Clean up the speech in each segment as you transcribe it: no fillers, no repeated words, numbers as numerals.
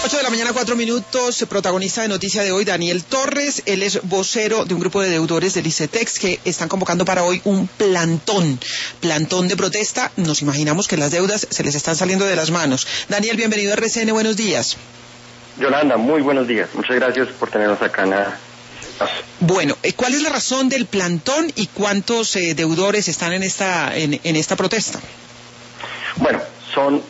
8 de la mañana, 4 minutos, protagonista de Noticia de Hoy, Daniel Torres. Él es vocero de un grupo de deudores del ICETEX que están convocando para hoy un plantón de protesta. Nos imaginamos que las deudas se les están saliendo de las manos. Daniel, bienvenido a RCN, buenos días. Yolanda, muy buenos días. Muchas gracias por tenernos acá en Bueno, ¿cuál es la razón del plantón y cuántos deudores están en esta protesta? Bueno, son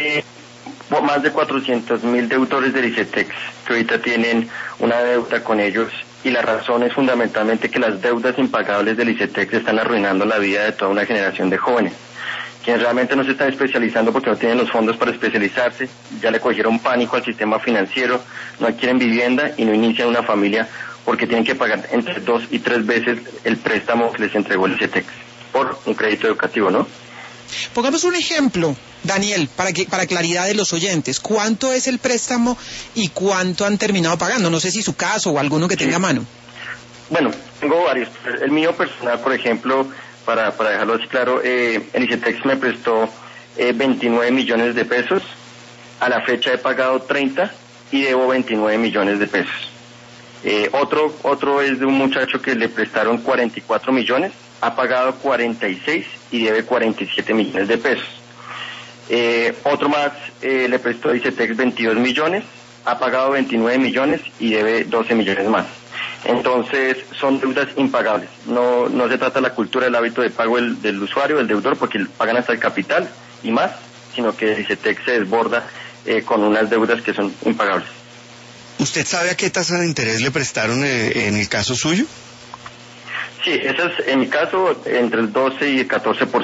más de 400.000 deudores del ICETEX que ahorita tienen una deuda con ellos, y la razón es fundamentalmente que las deudas impagables del ICETEX están arruinando la vida de toda una generación de jóvenes, quienes realmente no se están especializando porque no tienen los fondos para especializarse, ya le cogieron pánico al sistema financiero, no adquieren vivienda y no inician una familia porque tienen que pagar entre 2 y 3 veces el préstamo que les entregó el ICETEX por un crédito educativo, ¿no? Pongamos un ejemplo, Daniel, para claridad de los oyentes. ¿Cuánto es el préstamo y cuánto han terminado pagando? No sé si su caso o alguno que tenga a mano. Bueno, tengo varios. El mío personal, por ejemplo, para dejarlo así claro, el ICETEX me prestó 29 millones de pesos. A la fecha he pagado 30 y debo 29 millones de pesos. Otro es de un muchacho que le prestaron 44 millones, ha pagado 46 y debe 47 millones de pesos. Otro más le prestó ICETEX 22 millones, ha pagado 29 millones y debe 12 millones más. Entonces son deudas impagables. No se trata de la cultura del hábito de pago del usuario, del deudor, porque pagan hasta el capital y más, sino que el ICETEX se desborda con unas deudas que son impagables. ¿Usted sabe a qué tasa de interés le prestaron en el caso suyo? Sí, eso es en mi caso entre el 12 y el 14%.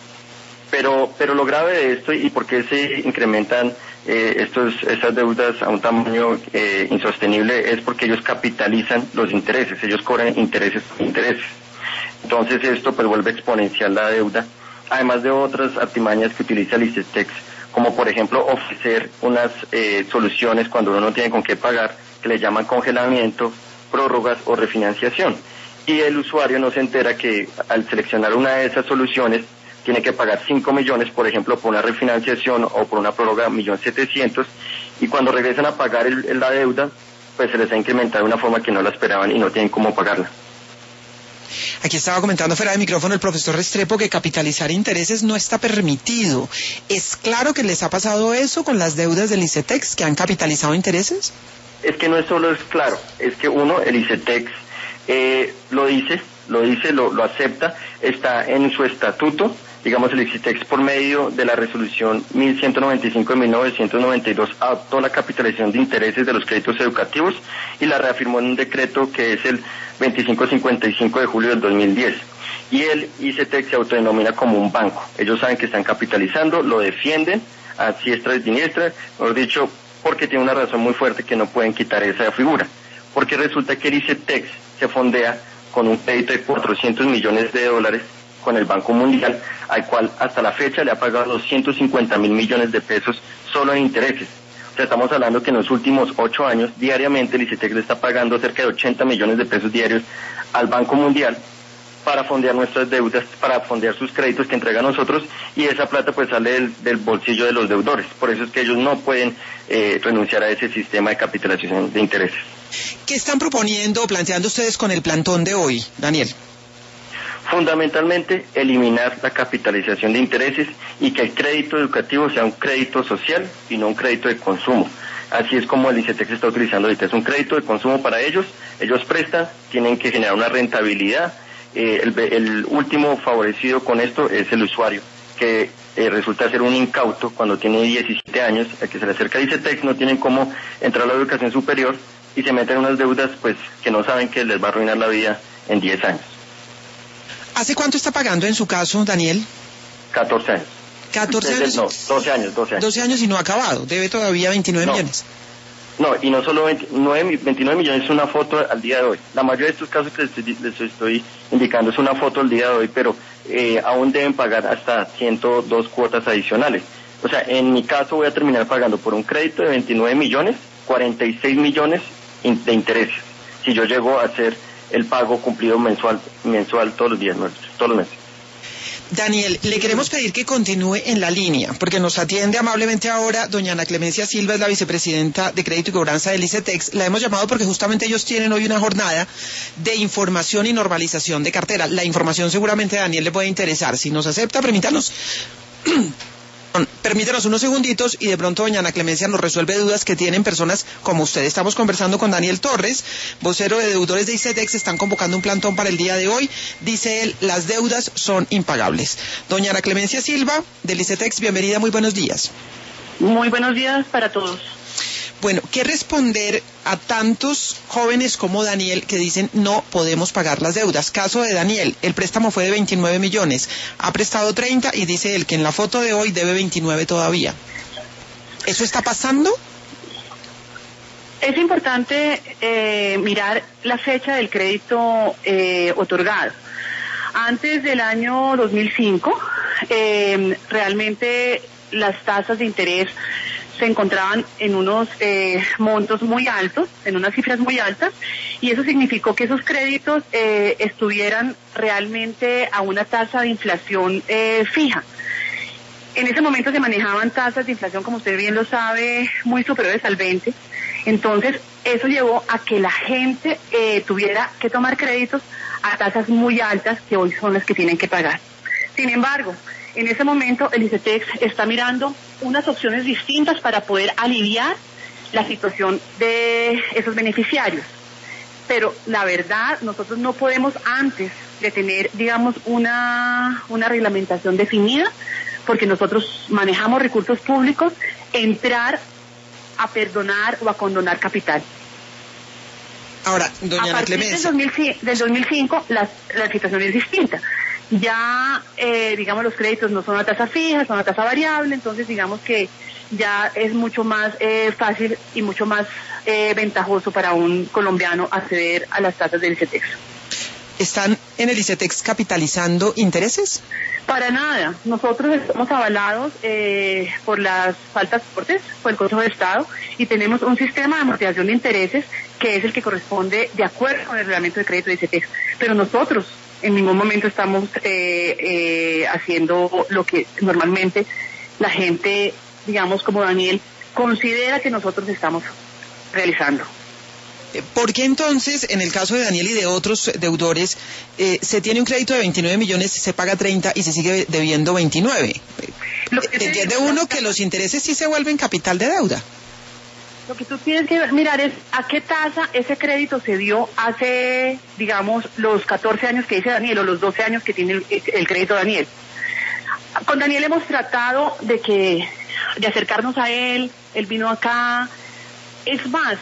Pero lo grave de esto y por qué se incrementan esas deudas a un tamaño insostenible es porque ellos capitalizan los intereses, ellos cobran intereses. Entonces esto pues vuelve exponencial la deuda, además de otras artimañas que utiliza el ICETEX, como por ejemplo ofrecer unas soluciones cuando uno no tiene con qué pagar, que le llaman congelamiento, prórrogas o refinanciación. Y el usuario no se entera que al seleccionar una de esas soluciones tiene que pagar 5 millones, por ejemplo, por una refinanciación o por una prórroga 1.700.000, y cuando regresan a pagar la deuda, pues se les ha incrementado de una forma que no la esperaban y no tienen cómo pagarla. Aquí estaba comentando fuera de micrófono el profesor Restrepo que capitalizar intereses no está permitido. ¿Es claro que les ha pasado eso con las deudas del ICETEX, que han capitalizado intereses? Es que no es solo es claro, es que el ICETEX lo acepta, está en su estatuto. Digamos, el ICETEX por medio de la resolución 1195 de 1992 adoptó la capitalización de intereses de los créditos educativos y la reafirmó en un decreto que es el 2555 de julio del 2010. Y el ICETEX se autodenomina como un banco. Ellos saben que están capitalizando, lo defienden a diestra y siniestra, mejor dicho, porque tiene una razón muy fuerte que no pueden quitar esa figura. Porque resulta que el ICETEX se fondea con un crédito de 400 millones de dólares con el Banco Mundial, al cual hasta la fecha le ha pagado 250.000 millones de pesos solo en intereses. O sea, estamos hablando que en los últimos 8 años, diariamente el ICETEX le está pagando cerca de 80 millones de pesos diarios al Banco Mundial para fondear nuestras deudas, para fondear sus créditos que entrega a nosotros, y esa plata pues sale del bolsillo de los deudores. Por eso es que ellos no pueden renunciar a ese sistema de capitalización de intereses. ¿Qué están proponiendo o planteando ustedes con el plantón de hoy, Daniel? Fundamentalmente, eliminar la capitalización de intereses y que el crédito educativo sea un crédito social y no un crédito de consumo. Así es como el ICETEX está utilizando ahorita. Es un crédito de consumo para ellos prestan, tienen que generar una rentabilidad. El último favorecido con esto es el usuario, que resulta ser un incauto cuando tiene 17 años, al que se le acerca el ICETEX, no tienen cómo entrar a la educación superior y se meten en unas deudas pues que no saben que les va a arruinar la vida en 10 años. ¿Hace cuánto está pagando en su caso, Daniel? 14 años. 14 años. No, 12 años. 12 años y no ha acabado, debe todavía 29 millones. No, y no solo 29 millones es una foto al día de hoy. La mayoría de estos casos que les estoy indicando es una foto al día de hoy, pero aún deben pagar hasta 102 cuotas adicionales. O sea, en mi caso voy a terminar pagando por un crédito de 29 millones, 46 millones de intereses, si yo llego a hacer el pago cumplido mensual todos los días, todos los meses. Daniel, le queremos pedir que continúe en la línea, porque nos atiende amablemente ahora doña Ana Clemencia Silva, es la vicepresidenta de Crédito y Cobranza del ICETEX. La hemos llamado porque justamente ellos tienen hoy una jornada de información y normalización de cartera. La información seguramente a Daniel le puede interesar. Si nos acepta, permítanos unos segunditos y de pronto doña Ana Clemencia nos resuelve dudas que tienen personas como usted. Estamos conversando con Daniel Torres, vocero de deudores de ICETEX. Están convocando un plantón para el día de hoy. Dice él, las deudas son impagables. Doña Ana Clemencia Silva, del ICETEX, bienvenida, muy buenos días. Muy buenos días para todos. Bueno, ¿qué responder a tantos jóvenes como Daniel que dicen no podemos pagar las deudas? Caso de Daniel, el préstamo fue de 29 millones, ha prestado 30 y dice él que en la foto de hoy debe 29 todavía. ¿Eso está pasando? Es importante mirar la fecha del crédito otorgado. Antes del año 2005, realmente las tasas de interés se encontraban en unos montos muy altos, en unas cifras muy altas, y eso significó que esos créditos estuvieran realmente a una tasa de inflación fija. En ese momento se manejaban tasas de inflación, como usted bien lo sabe, muy superiores al 20%. Entonces, eso llevó a que la gente tuviera que tomar créditos a tasas muy altas, que hoy son las que tienen que pagar. Sin embargo, en ese momento el ICETEX está mirando unas opciones distintas para poder aliviar la situación de esos beneficiarios. Pero la verdad, nosotros no podemos, antes de tener, digamos, una reglamentación definida, porque nosotros manejamos recursos públicos, entrar a perdonar o a condonar capital. Ahora, doña Ana Clemencia, del 2005 la situación es distinta. Ya, digamos, los créditos no son a tasa fija, son a tasa variable, entonces digamos que ya es mucho más fácil y mucho más ventajoso para un colombiano acceder a las tasas del ICETEX. ¿Están en el ICETEX capitalizando intereses? Para nada. Nosotros estamos avalados por las altas cortes, por el Consejo de Estado, y tenemos un sistema de amortización de intereses que es el que corresponde de acuerdo con el reglamento de crédito de ICETEX. Pero nosotros en ningún momento estamos haciendo lo que normalmente la gente, digamos como Daniel, considera que nosotros estamos realizando. ¿Por qué entonces, en el caso de Daniel y de otros deudores, se tiene un crédito de 29 millones, se paga 30 y se sigue debiendo 29? ¿Entiende uno que los intereses sí se vuelven capital de deuda? Lo que tú tienes que mirar es a qué tasa ese crédito se dio hace, digamos, los 14 años que dice Daniel o los 12 años que tiene el crédito Daniel. Con Daniel hemos tratado de acercarnos a él vino acá. Es más,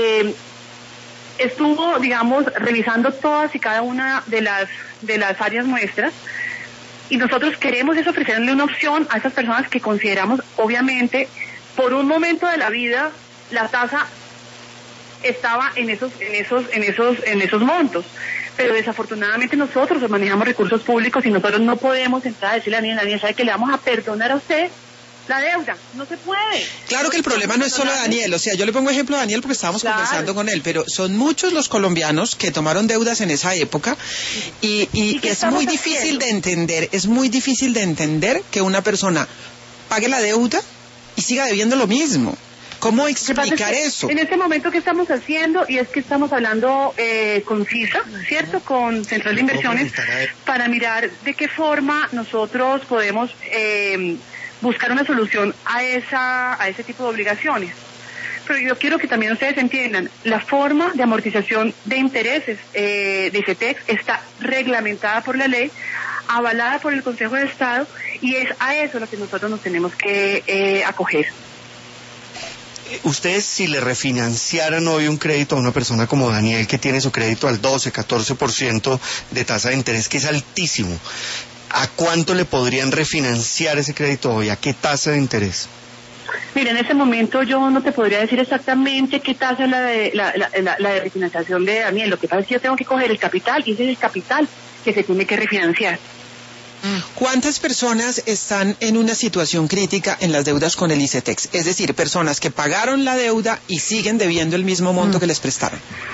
estuvo, digamos, revisando todas y cada una de las áreas nuestras, y nosotros queremos ofrecerle una opción a esas personas que consideramos, obviamente, por un momento de la vida, la tasa estaba en esos montos, pero desafortunadamente nosotros manejamos recursos públicos y nosotros no podemos entrar a decirle a Daniel, ¿sabe que le vamos a perdonar a usted la deuda? No se puede. Claro que el problema no es solo Daniel, o sea, yo le pongo ejemplo a Daniel porque estábamos conversando con él, pero son muchos los colombianos que tomaron deudas en esa época y es muy difícil de entender que una persona pague la deuda y siga debiendo lo mismo. ¿Cómo explicar eso? En este momento, ¿qué estamos haciendo? Y es que estamos hablando con CISA, ¿cierto? Con Central de Inversiones, para mirar de qué forma nosotros podemos buscar una solución a ese tipo de obligaciones. Pero yo quiero que también ustedes entiendan, la forma de amortización de intereses de ICETEX está reglamentada por la ley, avalada por el Consejo de Estado, y es a eso lo que nosotros nos tenemos que acoger. Ustedes, si le refinanciaran hoy un crédito a una persona como Daniel, que tiene su crédito al 12, 14% de tasa de interés, que es altísimo, ¿a cuánto le podrían refinanciar ese crédito hoy? ¿A qué tasa de interés? Mira, en ese momento yo no te podría decir exactamente qué tasa es la de refinanciación de Daniel. Lo que pasa es que yo tengo que coger el capital, y ese es el capital que se tiene que refinanciar. ¿Cuántas personas están en una situación crítica en las deudas con el ICETEX? Es decir, personas que pagaron la deuda y siguen debiendo el mismo monto que les prestaron.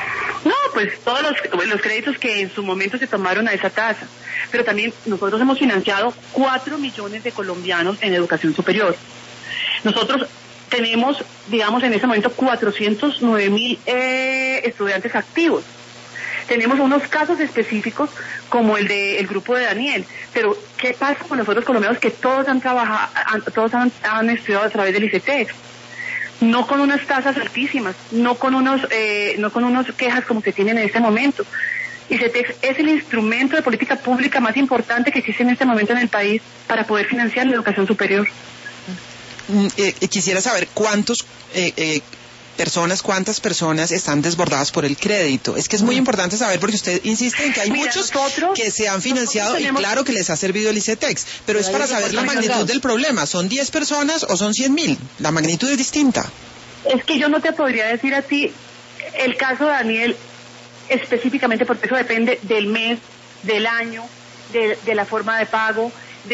No, pues todos los créditos que en su momento se tomaron a esa tasa. Pero también nosotros hemos financiado 4 millones de colombianos en educación superior. Nosotros tenemos, digamos, en ese momento 409.000 estudiantes activos. Tenemos unos casos específicos como el del grupo de Daniel, pero ¿qué pasa con nosotros colombianos que todos han trabajado, todos han estudiado a través del ICETEX? No con unas tasas altísimas, no con unos quejas como se tienen en este momento. ICETEX es el instrumento de política pública más importante que existe en este momento en el país para poder financiar la educación superior. Quisiera saber cuántas personas están desbordadas por el crédito. Es que es muy importante saber porque usted insiste en que hay muchos que se han financiado y claro que les ha servido el ICETEX, pero es para saber la magnitud del problema. ¿Son 10 personas o son 100.000? La magnitud es distinta. Es que yo no te podría decir a ti el caso de Daniel específicamente porque eso depende del mes, del año, de la forma de pago,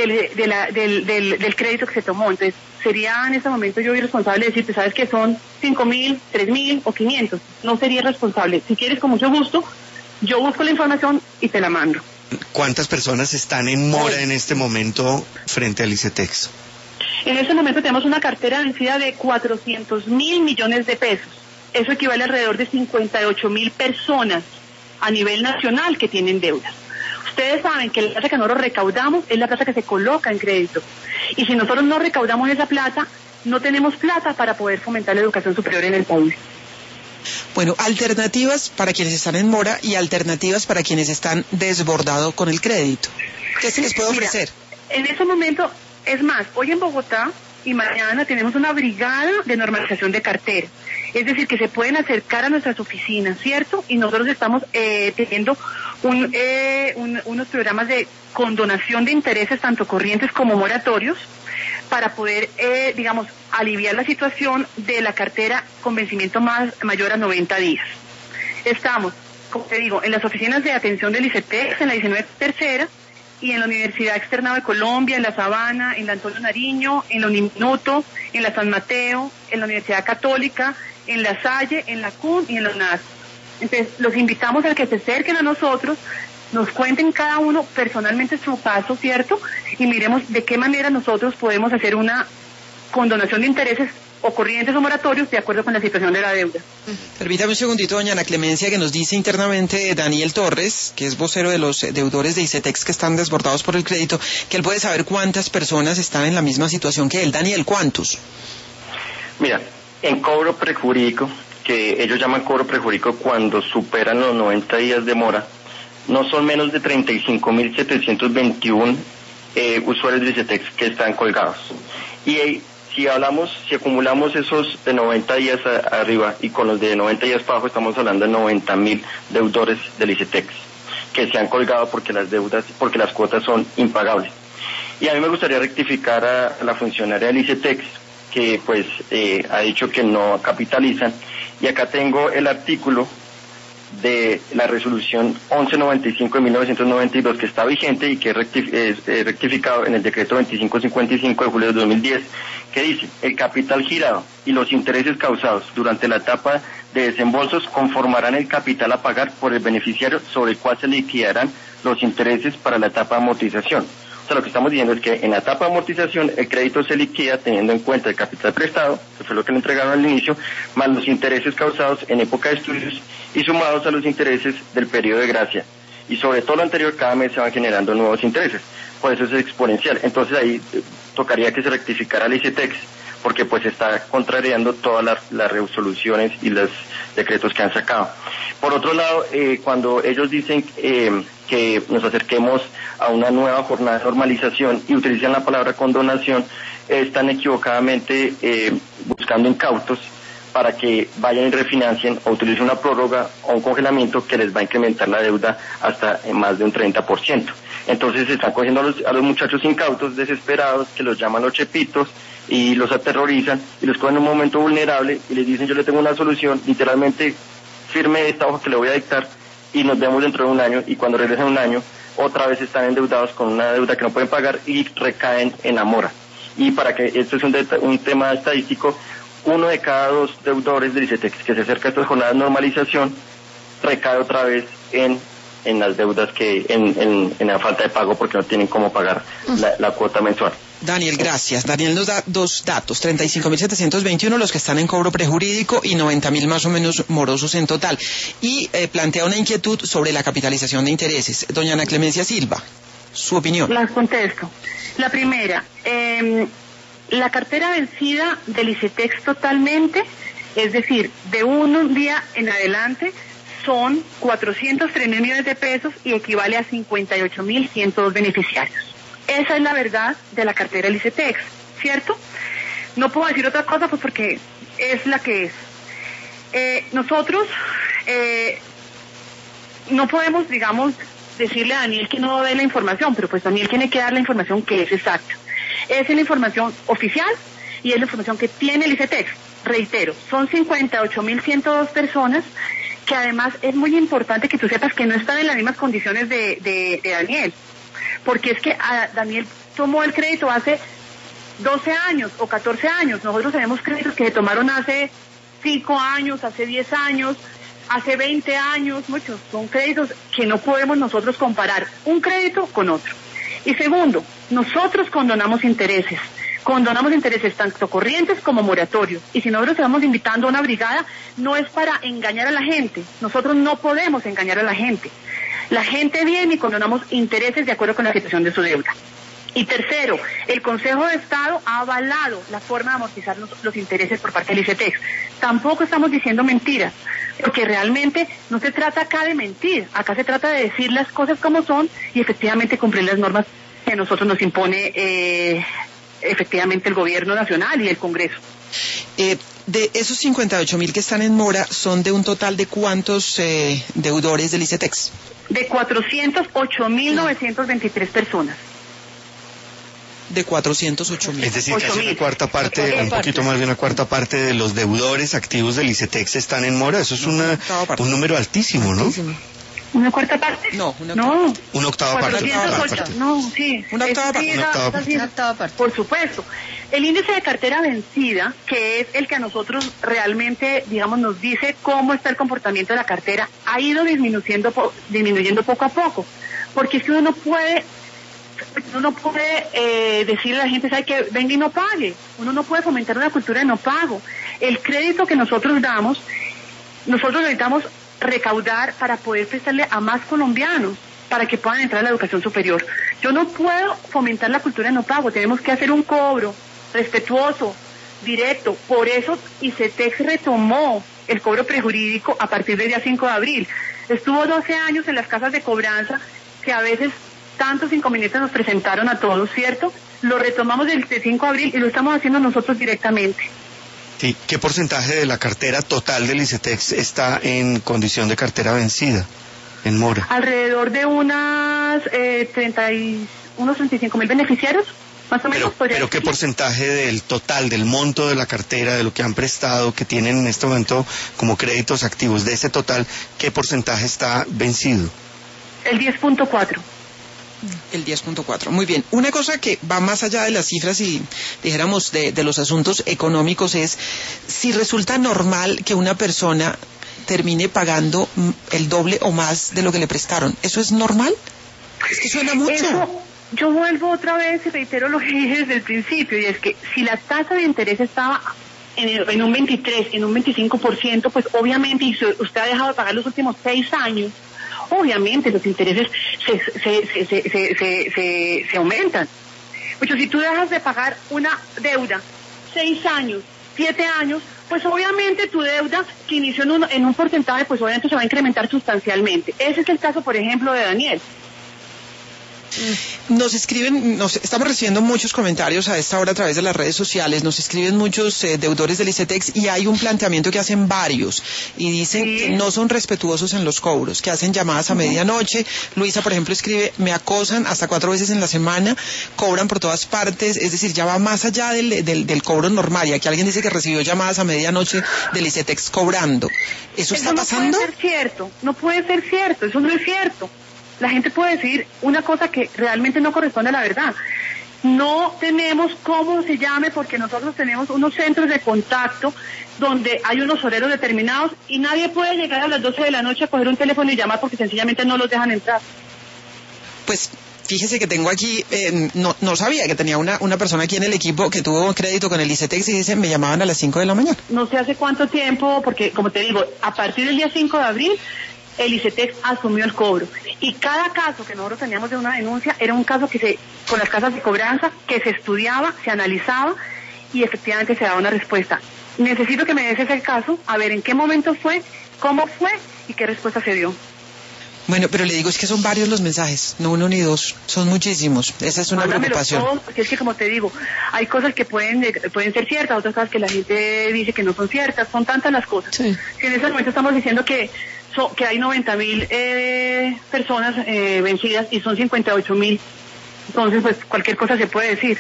del crédito que se tomó. Entonces, sería en este momento yo irresponsable decirte, sabes que son 5.000, 3.000 o 500. No sería responsable. Si quieres, con mucho gusto, yo busco la información y te la mando. ¿Cuántas personas están en mora en este momento frente al ICETEX? En este momento tenemos una cartera vencida de 400.000 millones de pesos. Eso equivale a alrededor de 58.000 personas a nivel nacional que tienen deudas. Ustedes saben que la plata que nosotros recaudamos es la plata que se coloca en crédito. Y si nosotros no recaudamos esa plata, no tenemos plata para poder fomentar la educación superior en el país. Bueno, alternativas para quienes están en mora y alternativas para quienes están desbordados con el crédito. ¿Qué se les puede ofrecer? Mira, en ese momento, es más, hoy en Bogotá y mañana tenemos una brigada de normalización de cartera. Es decir, que se pueden acercar a nuestras oficinas, ¿cierto? Y nosotros estamos teniendo unos programas de condonación de intereses, tanto corrientes como moratorios, para poder, digamos, aliviar la situación de la cartera con vencimiento mayor a 90 días. Estamos, como te digo, en las oficinas de atención del ICETEX, en la 19 Tercera, y en la Universidad Externado de Colombia, en la Sabana, en la Antonio Nariño, en la Uniminuto, en la San Mateo, en la Universidad Católica, en la Salle, en la CUN y en la UNAS. Entonces, los invitamos a que se acerquen a nosotros, nos cuenten cada uno personalmente su caso, ¿cierto? Y miremos de qué manera nosotros podemos hacer una condonación de intereses o corrientes o moratorios de acuerdo con la situación de la deuda. Permítame un segundito, doña Ana Clemencia, que nos dice internamente Daniel Torres, que es vocero de los deudores de ICETEX que están desbordados por el crédito, que él puede saber cuántas personas están en la misma situación que él. Daniel, ¿cuántos? Mira, en cobro prejurídico, que ellos llaman cobro prejurídico cuando superan los 90 días de mora, no son menos de 35.721 usuarios de ICETEX que están colgados. Y si acumulamos esos de 90 días arriba y con los de 90 días abajo, estamos hablando de 90.000 deudores del ICETEX que se han colgado porque las cuotas son impagables. Y a mí me gustaría rectificar a la funcionaria del ICETEX que pues ha dicho que no capitalizan, y acá tengo el artículo de la resolución 1195 de 1992 que está vigente y que es rectificado en el decreto 2555 de julio de 2010, que dice: el capital girado y los intereses causados durante la etapa de desembolsos conformarán el capital a pagar por el beneficiario sobre el cual se liquidarán los intereses para la etapa de amortización. O sea, lo que estamos diciendo es que en la etapa de amortización el crédito se liquida teniendo en cuenta el capital prestado, que fue lo que le entregaron al inicio, más los intereses causados en época de estudios y sumados a los intereses del periodo de gracia. Y sobre todo lo anterior, cada mes se van generando nuevos intereses. Por eso es exponencial. Entonces ahí tocaría que se rectificara el ICETEX, porque pues está contrariando todas las resoluciones y los decretos que han sacado. Por otro lado, cuando ellos dicen que nos acerquemos a una nueva jornada de normalización y utilizan la palabra condonación, están equivocadamente buscando incautos para que vayan y refinancien o utilicen una prórroga o un congelamiento que les va a incrementar la deuda hasta más de un 30%. Entonces están cogiendo a los muchachos incautos, desesperados, que los llaman los chepitos, y los aterrorizan y los cogen en un momento vulnerable y les dicen: yo le tengo una solución, literalmente firme esta hoja que le voy a dictar y nos vemos dentro de un año, y cuando regresen un año otra vez están endeudados con una deuda que no pueden pagar y recaen en la mora. Y para que esto es un tema estadístico, 1 de cada 2 deudores del ICETEX que se acerca a estas jornadas de normalización recae otra vez en las deudas en la falta de pago porque no tienen cómo pagar la cuota mensual. Daniel, gracias. Daniel nos da dos datos, 35.721 los que están en cobro prejurídico y 90.000 más o menos morosos en total. Y plantea una inquietud sobre la capitalización de intereses. Doña Ana Clemencia Silva, su opinión. Las contesto. La primera, la cartera vencida del ICETEX totalmente, es decir, de un día en adelante, son 403.000 millones de pesos y equivale a 58.102 beneficiarios. Esa es la verdad de la cartera del ICETEX, ¿cierto? No puedo decir otra cosa pues porque es la que es. Nosotros no podemos, digamos, decirle a Daniel que no dé la información, pero pues Daniel tiene que dar la información que es exacta. Esa es la información oficial y es la información que tiene el ICETEX. Reitero, son 58.102 personas que además es muy importante que tú sepas que no están en las mismas condiciones de Daniel. Porque es que Daniel tomó el crédito hace 12 años o 14 años. Nosotros tenemos créditos que se tomaron hace 5 años, hace 10 años, hace 20 años, muchos. Son créditos que no podemos nosotros comparar un crédito con otro. Y segundo, nosotros condonamos intereses tanto corrientes como moratorios. Y si nosotros estamos invitando a una brigada, no es para engañar a la gente. Nosotros no podemos engañar a la gente. La gente viene y condonamos intereses de acuerdo con la situación de su deuda. Y tercero, el Consejo de Estado ha avalado la forma de amortizar los intereses por parte del ICETEX. Tampoco estamos diciendo mentiras, porque realmente no se trata acá de mentir, acá se trata de decir las cosas como son y efectivamente cumplir las normas que a nosotros nos impone efectivamente el gobierno nacional y el Congreso. De esos 58.000 que están en mora, ¿son de un total de cuántos deudores del ICETEX? De 408.923 personas. De 408.000. Es decir, casi una cuarta parte, un poquito más de una cuarta parte de los deudores activos del ICETEX están en mora. Eso es un número altísimo, ¿no? ¿Una cuarta parte? No, una octava parte. No, sí. Una octava parte. Por supuesto. El índice de cartera vencida, que es el que a nosotros realmente, digamos, nos dice cómo está el comportamiento de la cartera, ha ido disminuyendo poco a poco. Porque es que uno no puede decirle a la gente, ¿sabe qué? Venga y no pague. Uno no puede fomentar una cultura de no pago. El crédito que nosotros damos, nosotros necesitamos recaudar para poder prestarle a más colombianos para que puedan entrar a la educación superior. Yo no puedo fomentar la cultura de no pago, tenemos que hacer un cobro respetuoso, directo. Por eso ICETEX retomó el cobro prejurídico a partir del día 5 de abril. Estuvo 12 años en las casas de cobranza que a veces tantos inconvenientes nos presentaron a todos, ¿cierto? Lo retomamos del 5 de abril y lo estamos haciendo nosotros directamente. Sí. ¿Qué porcentaje de la cartera total del ICETEX está en condición de cartera vencida, en mora? Alrededor de unos 35.000 beneficiarios, más o menos. Pero ¿qué porcentaje del total, del monto de la cartera, de lo que han prestado, que tienen en este momento como créditos activos, de ese total, qué porcentaje está vencido? El 10.4. El 10.4. Muy bien. Una cosa que va más allá de las cifras y dijéramos de los asuntos económicos es si resulta normal que una persona termine pagando el doble o más de lo que le prestaron. ¿Eso es normal? Es que suena mucho. Eso, yo vuelvo otra vez y reitero lo que dije desde el principio, y es que si la tasa de interés estaba en un 23, en un 25%, pues obviamente, y usted ha dejado de pagar los últimos 6 años, obviamente los intereses se aumentan. Pues si tú dejas de pagar una deuda 6 años, 7 años, pues obviamente tu deuda que inició en un porcentaje, pues obviamente se va a incrementar sustancialmente. Ese es el caso, por ejemplo, de Daniel. Nos escriben, estamos recibiendo muchos comentarios a esta hora a través de las redes sociales, nos escriben muchos deudores del ICETEX y hay un planteamiento que hacen varios y dicen que no son respetuosos en los cobros, que hacen llamadas a medianoche. Luisa, por ejemplo, escribe, me acosan hasta 4 veces en la semana, cobran por todas partes, es decir, ya va más allá del cobro normal. Y aquí alguien dice que recibió llamadas a medianoche del ICETEX cobrando. ¿Eso está pasando? No puede ser cierto, no puede ser cierto, eso no es cierto. La gente puede decir una cosa que realmente no corresponde a la verdad. No tenemos cómo se llame porque nosotros tenemos unos centros de contacto donde hay unos horarios determinados y nadie puede llegar a las 12 de la noche a coger un teléfono y llamar porque sencillamente no los dejan entrar. Pues fíjese que tengo aquí, no sabía que tenía una persona aquí en el equipo que tuvo crédito con el ICETEX y dicen, me llamaban a las 5 de la mañana. No sé hace cuánto tiempo, porque como te digo, a partir del día 5 de abril, el ICETEX asumió el cobro. Y cada caso que nosotros teníamos de una denuncia era un caso con las casas de cobranza, que se estudiaba, se analizaba y efectivamente se daba una respuesta. Necesito que me des ese caso, a ver en qué momento fue, cómo fue y qué respuesta se dio. Bueno, pero le digo, es que son varios los mensajes, no uno ni dos, son muchísimos. Esa es una preocupación. Todos, porque es que como te digo, hay cosas que pueden ser ciertas, otras cosas que la gente dice que no son ciertas, son tantas las cosas. Sí. Si en ese momento estamos diciendo que hay 90.000 personas vencidas y son 58.000, entonces pues cualquier cosa se puede decir.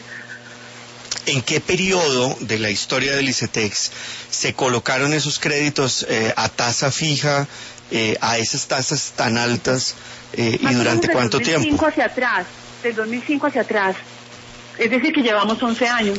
¿En qué periodo de la historia del ICETEX se colocaron esos créditos a tasa fija, a esas tasas tan altas y durante cuánto tiempo? Del 2005 hacia atrás, es decir que llevamos 11 años.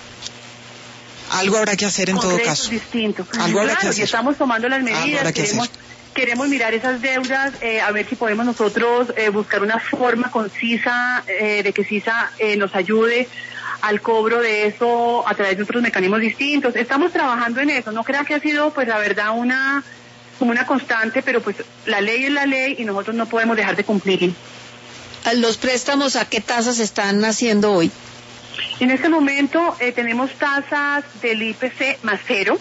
Algo habrá que hacer en todo caso. Distinto. Algo habrá que hacer. Y estamos tomando las medidas, queremos mirar esas deudas, a ver si podemos nosotros buscar una forma concisa de que CISA nos ayude al cobro de eso a través de otros mecanismos distintos. Estamos trabajando en eso. No creo que ha sido, pues la verdad, como una constante, pero pues la ley es la ley y nosotros no podemos dejar de cumplir. ¿Los préstamos a qué tasas están haciendo hoy? En este momento tenemos tasas del IPC más 0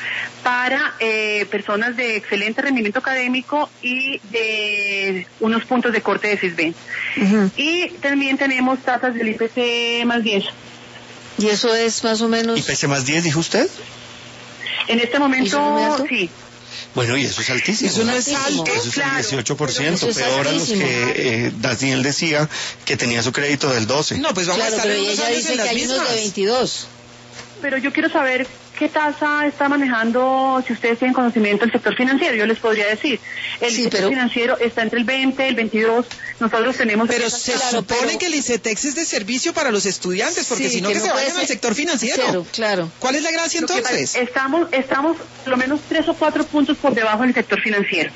para personas de excelente rendimiento académico y de unos puntos de corte de CISBEN. Uh-huh. Y también tenemos tasas del IPC más 10. ¿Y eso es más o menos? ¿IPC más 10 dijo usted? En este momento, sí. Bueno, y eso es altísimo. Eso no es alto. Eso es el 18%, peor a los que Daniel decía que tenía su crédito del 12%. No, pues vamos a estar pero en unos ella años dice en las que hay mismas. unos de 22. Pero yo quiero saber qué tasa está manejando, si ustedes tienen conocimiento, el sector financiero. Yo les podría decir, el sector financiero está entre el 20, el 22, nosotros tenemos... Pero se supone que el ICETEX es de servicio para los estudiantes, porque si no que se vayan al sector financiero. Claro. ¿Cuál es la gracia entonces? Estamos por lo menos 3 o 4 puntos por debajo del sector financiero.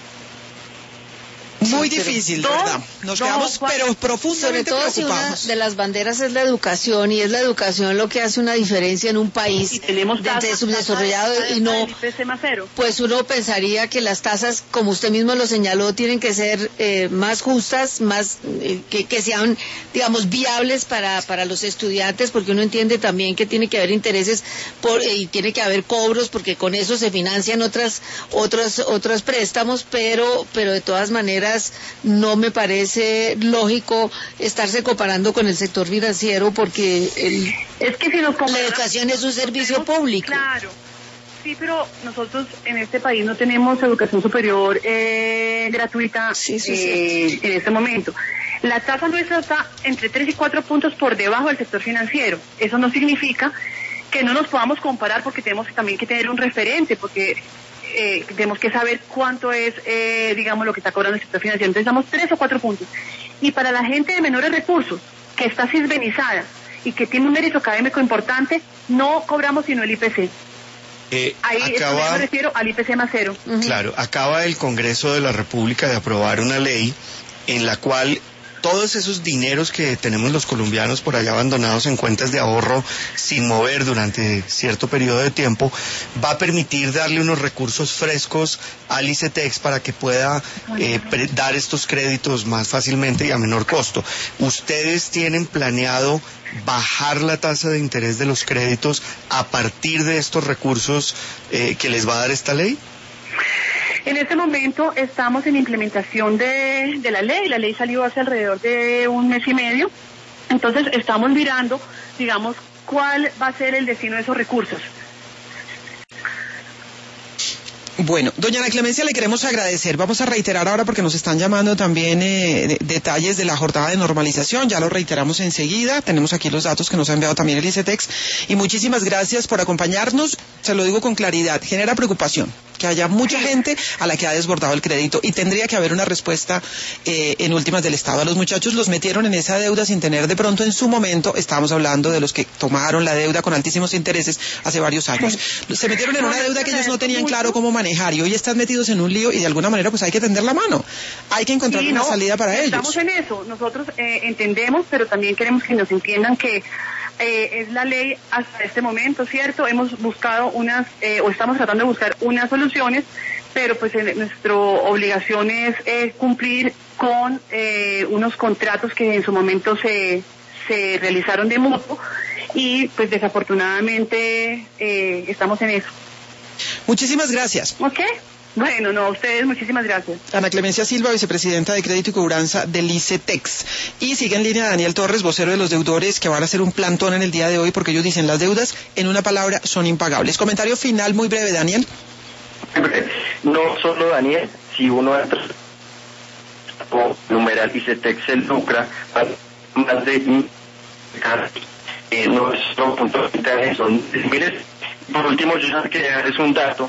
Muy difícil, ¿verdad? Nos quedamos pero profundamente preocupados. Sobre todo si una de las banderas es la educación, y es la educación lo que hace una diferencia en un país y tenemos de subdesarrollado y no, pues uno pensaría que las tasas, como usted mismo lo señaló, tienen que ser más justas, más que sean, digamos, viables para los estudiantes, porque uno entiende también que tiene que haber intereses y tiene que haber cobros, porque con eso se financian otros préstamos, pero de todas maneras no me parece lógico estarse comparando con el sector financiero, porque es que si la educación es un servicio público. Claro, sí, pero nosotros en este país no tenemos educación superior gratuita en este momento. La tasa nuestra está entre 3 y 4 puntos por debajo del sector financiero. Eso no significa que no nos podamos comparar, porque tenemos también que tener un referente, porque tenemos que saber cuánto es, digamos, lo que está cobrando el sector financiero. Entonces damos 3 o 4 puntos. Y para la gente de menores recursos, que está cisbenizada y que tiene un mérito académico importante, no cobramos sino el IPC. Ahí me refiero al IPC más 0. Uh-huh. Claro, acaba el Congreso de la República de aprobar una ley en la cual todos esos dineros que tenemos los colombianos por allá abandonados en cuentas de ahorro sin mover durante cierto periodo de tiempo, va a permitir darle unos recursos frescos al ICETEX para que pueda dar estos créditos más fácilmente y a menor costo. ¿Ustedes tienen planeado bajar la tasa de interés de los créditos a partir de estos recursos que les va a dar esta ley? En este momento estamos en implementación de la ley. La ley salió hace alrededor de 1 mes y medio. Entonces estamos mirando, digamos, cuál va a ser el destino de esos recursos. Bueno, doña Ana Clemencia, le queremos agradecer. Vamos a reiterar ahora, porque nos están llamando también detalles de la jornada de normalización. Ya lo reiteramos enseguida. Tenemos aquí los datos que nos ha enviado también el ICETEX. Y muchísimas gracias por acompañarnos. Se lo digo con claridad. Genera preocupación que haya mucha gente a la que ha desbordado el crédito y tendría que haber una respuesta en últimas del Estado. A los muchachos los metieron en esa deuda sin tener de pronto en su momento, estábamos hablando de los que tomaron la deuda con altísimos intereses hace varios años. Se metieron en una deuda que ellos no tenían claro cómo manejar y hoy están metidos en un lío y de alguna manera pues hay que tender la mano. Hay que encontrar una salida para ellos. Estamos en eso. Nosotros entendemos, pero también queremos que nos entiendan que es la ley hasta este momento, ¿cierto? Hemos buscado o estamos tratando de buscar unas soluciones, pero pues nuestra obligación es cumplir con unos contratos que en su momento se realizaron de mutuo y pues desafortunadamente estamos en eso. Muchísimas gracias. ¿Ok? Bueno, no, a ustedes muchísimas gracias. Ana Clemencia Silva, vicepresidenta de Crédito y Cobranza del ICETEX. Y sigue en línea Daniel Torres, vocero de los deudores, que van a hacer un plantón en el día de hoy porque ellos dicen las deudas, en una palabra, son impagables. Comentario final muy breve, Daniel. No solo Daniel, si uno entra o numeral ICETEX se lucra más de nuestro punto de interés son miles. Por último, yo quería darles un dato.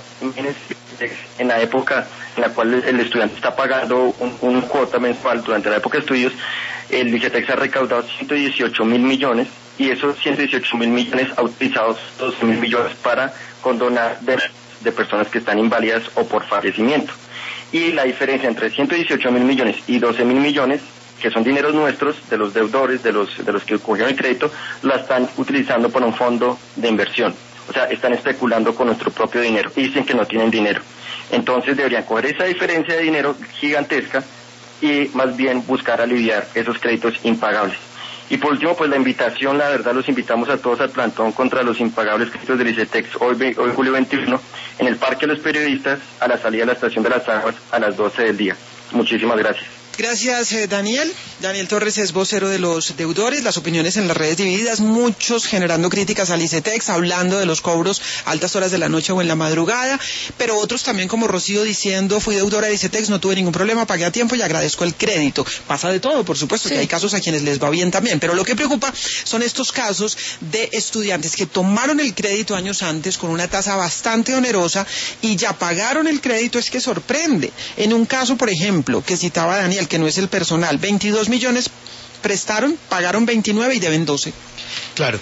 En la época en la cual el estudiante está pagando un cuota mensual durante la época de estudios, el ICETEX ha recaudado 118 mil millones y esos 118 mil millones ha utilizado 12 mil millones para condonar de personas que están inválidas o por fallecimiento. Y la diferencia entre 118 mil millones y 12 mil millones, que son dineros nuestros, de los deudores, de los que cogieron el crédito, la están utilizando por un fondo de inversión. O sea, están especulando con nuestro propio dinero. Dicen que no tienen dinero. Entonces deberían coger esa diferencia de dinero gigantesca y más bien buscar aliviar esos créditos impagables. Y por último, pues la invitación, la verdad, los invitamos a todos al plantón contra los impagables créditos del ICETEX hoy julio 21, en el Parque de los Periodistas, a la salida de la Estación de las Aguas, a las 12 del día. Muchísimas gracias. Gracias, Daniel. Daniel Torres es vocero de los deudores, las opiniones en las redes divididas, muchos generando críticas al ICETEX, hablando de los cobros a altas horas de la noche o en la madrugada, pero otros también como Rocío diciendo, fui deudora de ICETEX, no tuve ningún problema, pagué a tiempo y agradezco el crédito. Pasa de todo, por supuesto, sí, que hay casos a quienes les va bien también, pero lo que preocupa son estos casos de estudiantes que tomaron el crédito años antes con una tasa bastante onerosa y ya pagaron el crédito. Es que sorprende. En un caso, por ejemplo, que citaba Daniel, que no es el personal, 22 millones prestaron, pagaron 29 y deben 12. Claro,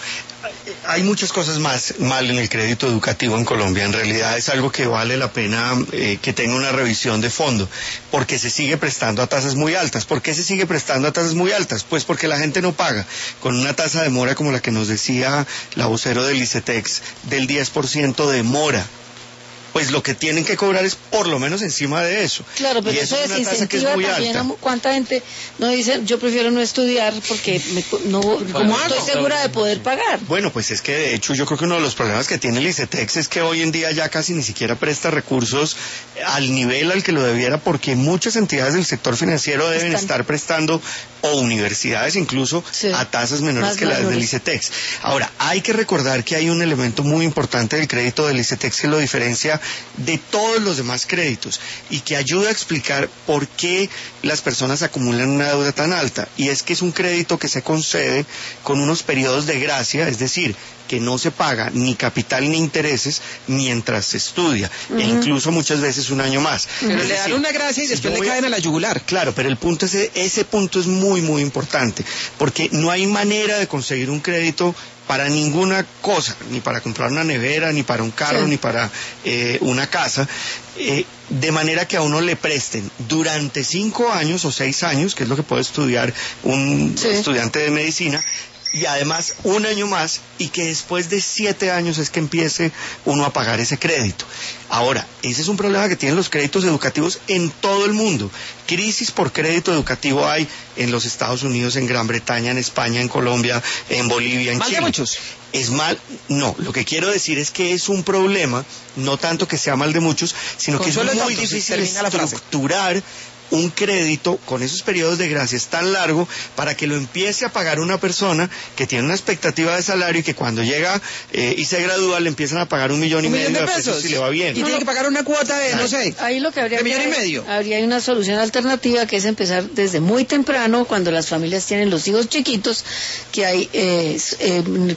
hay muchas cosas más mal en el crédito educativo en Colombia. En realidad es algo que vale la pena que tenga una revisión de fondo, porque se sigue prestando a tasas muy altas. ¿Por qué se sigue prestando a tasas muy altas? Pues porque la gente no paga. Con una tasa de mora como la que nos decía la vocero del ICETEX, del 10% de mora, pues lo que tienen que cobrar es por lo menos encima de eso. Claro, pero eso desincentiva también a cuánta gente no dice, yo prefiero no estudiar porque no estoy segura de poder pagar. Bueno, pues es que de hecho yo creo que uno de los problemas que tiene el ICETEX es que hoy en día ya casi ni siquiera presta recursos al nivel al que lo debiera, porque muchas entidades del sector financiero deben estar prestando, o universidades incluso, a tasas menores que las del ICETEX. Ahora, hay que recordar que hay un elemento muy importante del crédito del ICETEX que lo diferencia de todos los demás créditos y que ayuda a explicar por qué las personas acumulan una deuda tan alta, y es que es un crédito que se concede con unos periodos de gracia, es decir, que no se paga ni capital ni intereses mientras se estudia, e incluso muchas veces un año más. Pero le dan una gracia y después le caen a la yugular. Claro, pero el punto es, ese punto es muy, muy importante, porque no hay manera de conseguir un crédito para ninguna cosa, ni para comprar una nevera, ni para un carro, ni para una casa, de manera que a uno le presten durante 5 años o 6 años, que es lo que puede estudiar un estudiante de medicina, y además un año más, y que después de 7 años es que empiece uno a pagar ese crédito. Ahora, ese es un problema que tienen los créditos educativos en todo el mundo. Crisis por crédito educativo hay en los Estados Unidos, en Gran Bretaña, en España, en Colombia, en Bolivia, en Chile. ¿Mal de muchos? Es mal, no, lo que quiero decir es que es un problema, no tanto que sea mal de muchos, sino que es muy difícil estructurar un crédito con esos periodos de gracia es tan largo para que lo empiece a pagar una persona que tiene una expectativa de salario y que cuando llega y se gradúa le empiezan a pagar 1,5 millones de pesos si le va bien. Y tiene que pagar una cuota de, no sé, ahí lo que habría de $1,500,000. Habría una solución alternativa, que es empezar desde muy temprano, cuando las familias tienen los hijos chiquitos, que hay cantidad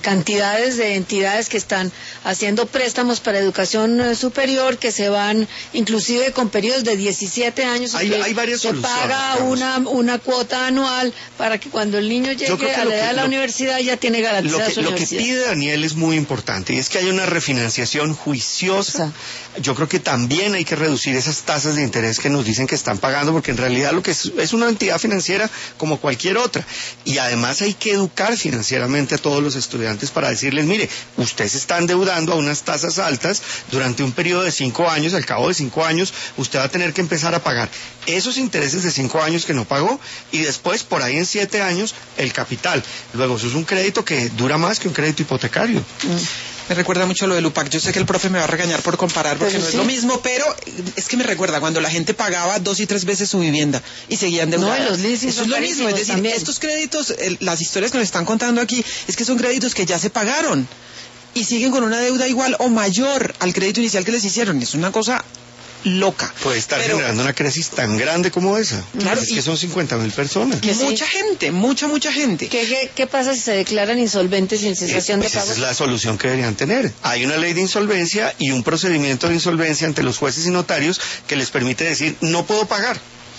cantidades de entidades que están haciendo préstamos para educación superior, que se van inclusive con periodos de 17 años. Hay varias se soluciones. Se paga una cuota anual para que cuando el niño llegue a la edad de la universidad ya tiene garantizada su universidad. Lo que pide Daniel es muy importante, y es que haya una refinanciación juiciosa. Yo creo que también hay que reducir esas tasas de interés que nos dicen que están pagando, porque en realidad lo que es una entidad financiera como cualquier otra. Y además hay que educar financieramente a todos los estudiantes para decirles, mire, usted se está endeudando a unas tasas altas durante un periodo de 5 años, al cabo de 5 años usted va a tener que empezar a pagar esos intereses de 5 años que no pagó, y después por ahí en 7 años el capital. Luego eso es un crédito que dura más que un crédito hipotecario. Me recuerda mucho lo del UPAC. Yo sé que el profe me va a regañar por comparar porque no es lo mismo, pero es que me recuerda cuando la gente pagaba 2 y 3 veces su vivienda y seguían endeudados. No, los leasing eso es lo mismo. Es decir, también estos créditos, las historias que nos están contando aquí, es que son créditos que ya se pagaron y siguen con una deuda igual o mayor al crédito inicial que les hicieron. Es una cosa loca. Puede estar generando una crisis tan grande como esa. Claro, es que son 50.000 personas. Que mucha gente, mucha gente. ¿Qué pasa si se declaran insolventes sin cesación de pagos? Esa es la solución que deberían tener. Hay una ley de insolvencia y un procedimiento de insolvencia ante los jueces y notarios que les permite decir, no puedo pagar.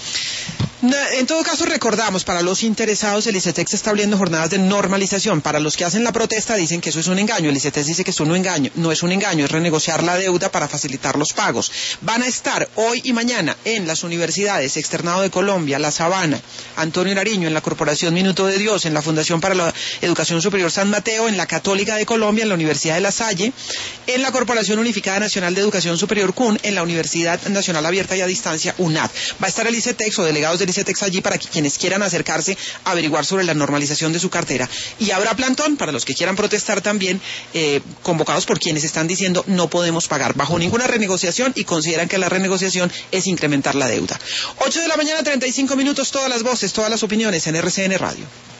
En todo caso, recordamos, para los interesados, el ICETEX está abriendo jornadas de normalización. Para los que hacen la protesta dicen que eso es un engaño. El ICETEX dice que eso no es un engaño, es renegociar la deuda para facilitar los pagos. Van a estar hoy y mañana en las universidades Externado de Colombia, La Sabana, Antonio Nariño, en la Corporación Minuto de Dios, en la Fundación para la Educación Superior San Mateo, en la Católica de Colombia, en la Universidad de La Salle, en la Corporación Unificada Nacional de Educación Superior CUN, en la Universidad Nacional Abierta y a Distancia UNAD. Va a estar el ICETEX o delegados del ICETEX allí para que quienes quieran acercarse a averiguar sobre la normalización de su cartera. Y habrá plantón para los que quieran protestar también, convocados por quienes están diciendo no podemos pagar bajo ninguna renegociación y consideran que la renegociación es incrementar la deuda. 8 de la mañana, 35 minutos, todas las voces, todas las opiniones en RCN Radio.